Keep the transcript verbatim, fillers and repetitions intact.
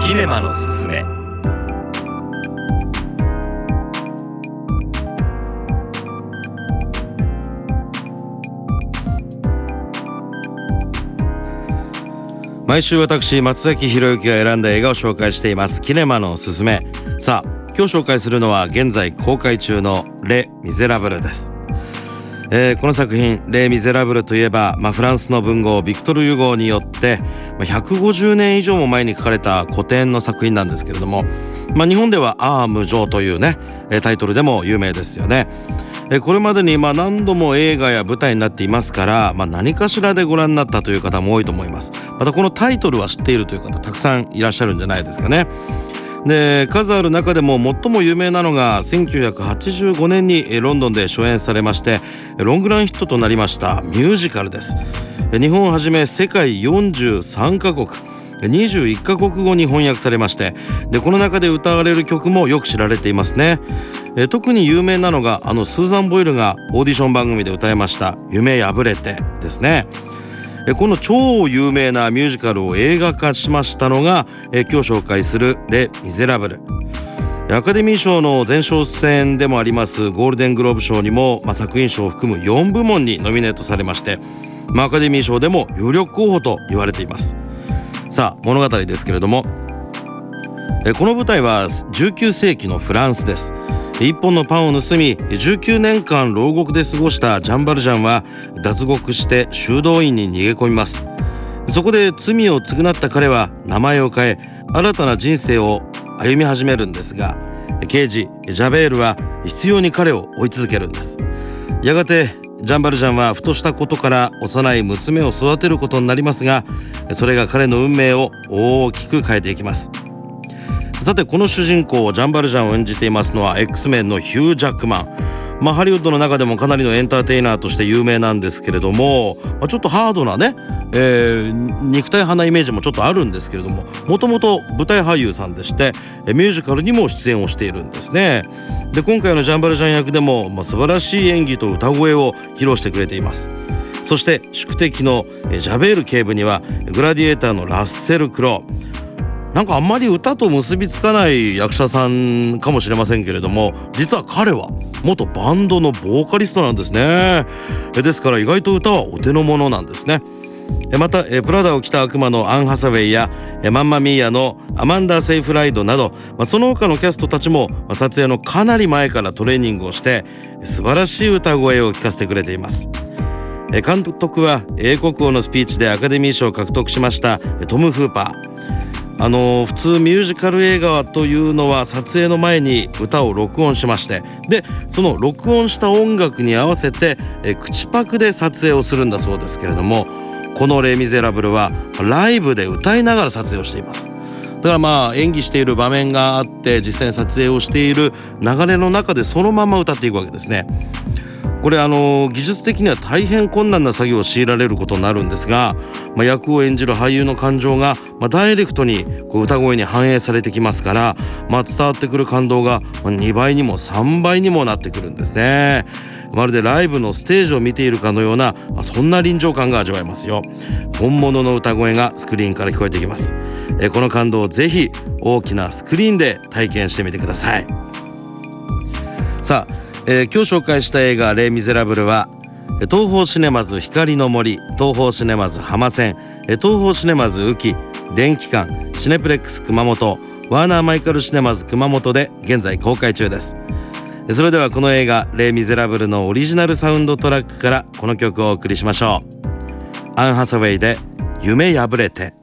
キネマのすすめ。 毎週私松崎博之が選んだ映画を紹介していますキネマのおすすめ。さあ今日紹介するのは現在公開中のレ・ミゼラブルです。えー、この作品レ・ミゼラブルといえば、まあ、フランスの文豪ビクトル・ユゴーによって、まあ、ひゃくごじゅうねん以上も前に書かれた古典の作品なんですけれども、まあ、日本ではアーム・ジョーというねタイトルでも有名ですよね。これまでにまあ何度も映画や舞台になっていますから、まあ、何かしらでご覧になったという方も多いと思います。またこのタイトルは知っているという方たくさんいらっしゃるんじゃないですかね。で数ある中でも最も有名なのがせんきゅうひゃくはちじゅうごねんにロンドンで初演されましてロングランヒットとなりましたミュージカルです。日本をはじめ世界よんじゅうさんカ国にじゅういっカ国語に翻訳されまして、でこの中で歌われる曲もよく知られていますね。え特に有名なのがあのスーザン・ボイルがオーディション番組で歌いました夢破れてですね。えこの超有名なミュージカルを映画化しましたのがえ今日紹介するレ・ミゼラブル。アカデミー賞の前哨戦でもありますゴールデングローブ賞にも、まあ、作品賞を含むよんぶもんにノミネートされまして、まあ、アカデミー賞でも有力候補と言われています。さあ物語ですけれども、えこの舞台はじゅうきゅうせいきのフランスです。一本のパンを盗みじゅうきゅうねんかん牢獄で過ごしたジャン・バルジャンは脱獄して修道院に逃げ込みます。そこで罪を償った彼は名前を変え新たな人生を歩み始めるんですが、刑事ジャベールは必要に彼を追い続けるんです。やがてジャン・バルジャンはふとしたことから幼い娘を育てることになりますが、それが彼の運命を大きく変えていきます。さてこの主人公ジャン・バルジャンを演じていますのは X メンのヒュー・ジャックマン。まあ、ハリウッドの中でもかなりのエンターテイナーとして有名なんですけれども、まあ、ちょっとハードなね、えー、肉体派なイメージもちょっとあるんですけれども、もともと舞台俳優さんでしてミュージカルにも出演をしているんですね。で今回のジャン・バルジャン役でも、まあ、素晴らしい演技と歌声を披露してくれています。そして宿敵のジャベール警部にはグラディエーターのラッセル・クロウ。なんかあんまり歌と結びつかない役者さんかもしれませんけれども、実は彼は元バンドのボーカリストなんですね。ですから意外と歌はお手の物なんですね。またプラダを着た悪魔のアン・ハサウェイやマンマミーヤのアマンダ・セイフライドなど、その他のキャストたちも撮影のかなり前からトレーニングをして素晴らしい歌声を聞かせてくれています。監督は英国王のスピーチでアカデミー賞を獲得しましたトム・フーパー。あの普通ミュージカル映画というのは撮影の前に歌を録音しまして、でその録音した音楽に合わせてえ口パクで撮影をするんだそうですけれども、このレ・ミゼラブルはライブで歌いながら撮影をしています。だからまあ演技している場面があって実際に撮影をしている流れの中でそのまま歌っていくわけですね。これあの技術的には大変困難な作業を強いられることになるんですが、まあ、役を演じる俳優の感情が、まあ、ダイレクトにこう歌声に反映されてきますから、まあ、伝わってくる感動がにばいにもさんばいにもなってくるんですね。まるでライブのステージを見ているかのような、まあ、そんな臨場感が味わえますよ。本物の歌声がスクリーンから聞こえてきます。えこの感動をぜひ大きなスクリーンで体験してみてください。さあえー、今日紹介した映画レ・ミゼラブルは東宝シネマズ光の森、東宝シネマズ浜線、東宝シネマズ宇城、電気館、シネプレックス熊本、ワーナーマイカルシネマズ熊本で現在公開中です。それではこの映画レ・ミゼラブルのオリジナルサウンドトラックからこの曲をお送りしましょう。アン・ハサウェイで夢破れて。